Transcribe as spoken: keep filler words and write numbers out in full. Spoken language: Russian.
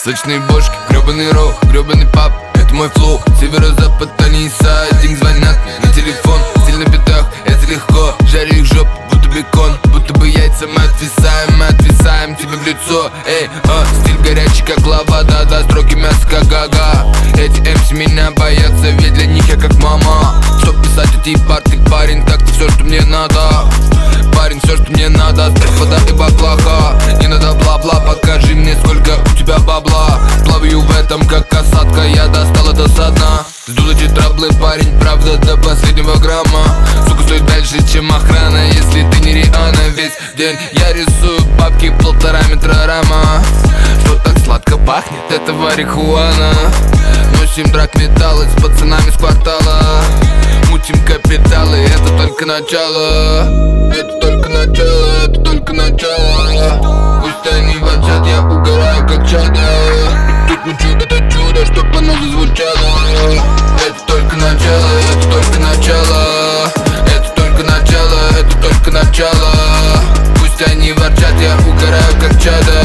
Сочные бошки, гребаный роу, гребаный пап. Это мой флоу, северо-запад, они и сайдинг. Звонят на телефон, стиль на битах, это легко. Жарю их жопу, будто бекон, будто бы яйца. Мы отвисаем, мы отвисаем тебе в лицо. Эй, а, стиль горячий, как лава, да-да, строки мясо, как гага. Эти эмси меня боятся, ведь для них я как мама. Чтоб писать эти парты, парень, так-то все, что мне надо. Парень, все, что мне надо, стресс, вода и баклаха. Не надо бла-бла, покажи мне, сколько у тебя бабла. Плаваю в этом, как касатка, я достал это со дна. Сдул эти траблы, парень, правда, до последнего грамма. Сука, стоит дальше, чем охрана, если ты не Риhanna. Весь день я рисую бабки, полтора метра рама. Что так сладко пахнет, это марихуана. Носим драгметаллы с пацанами с квартала. Мутим капиталы, это только начало. Это только начало, это только начало. Пусть они ворчат, я угораю как чадо. Тут мы чудо, это чудо, чтоб оно зазвучало. Это только начало, это только начало. Это только начало, это только начало. Пусть они ворчат, я угораю как чадо.